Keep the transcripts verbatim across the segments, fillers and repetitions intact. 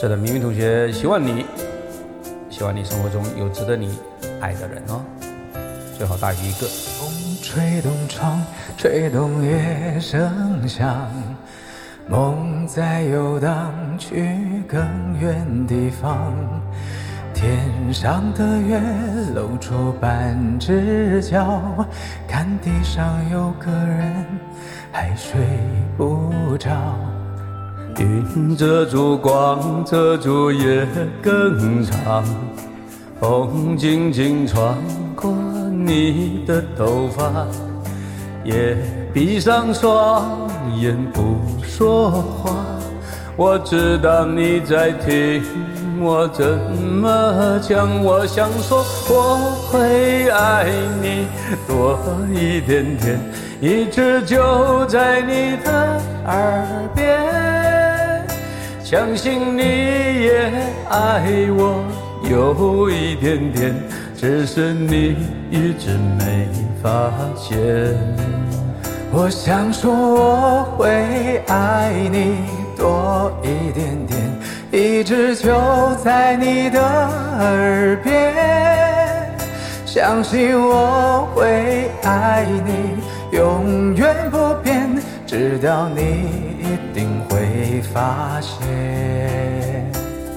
是的，明明同学，希望你，希望你生活中有值得你爱的人哦，最好大于一个。 风吹动窗，吹动夜声响，梦在游荡，去更远地方。天上的月露出半只脚，看地上有个人还睡不着。 云遮住光，遮住夜更长，风静静穿过你的头发，也闭上双眼不说话。我知道你在听我怎么讲，我想说我会爱你多一点点，一直就在你的耳边，相信你也爱我有一点点，只是你一直没发现。 我想说我会爱你多一点点，一直就在你的耳边，相信我会爱你永远不变，直到你一定会发现。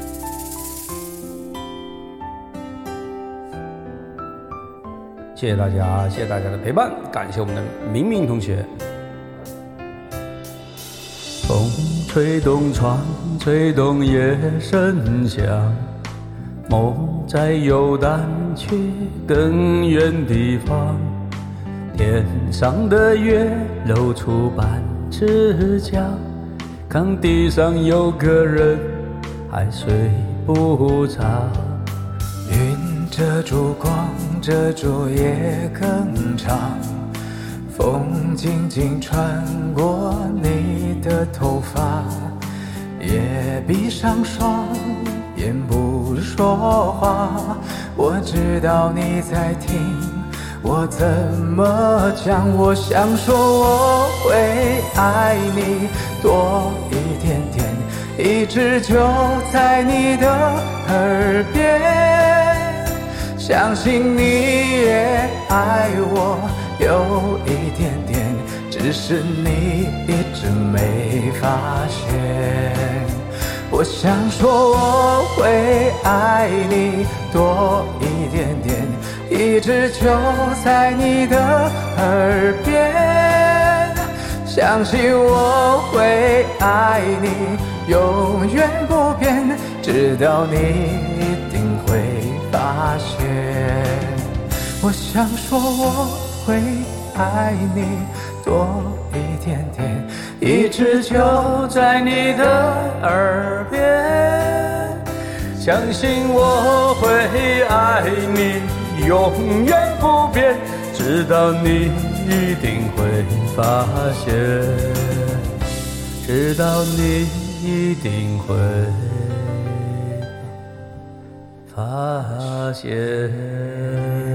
谢谢大家，谢谢大家的陪伴，感谢我们的明明同学。风吹动窗，吹动夜声响，梦在游荡，去更远地方。天上的月露出半只脚，看地上有个人还睡不着。 云遮住光，遮住夜更长，风静静穿过你的头发，也闭上双眼不说话。我知道你在听我怎么讲，我想说我会爱你多一点点，一直就在你的耳边，相信你也爱我有一点点，只是你一直没发现。我想说我会爱你多一点点，一直就在你的耳边，相信我会爱你永远不变，直到你一定会发现。我想说我会爱你多一点点，一直就在你的耳边，相信我会爱你永远不变，直到你一定会发现，直到你一定会发现。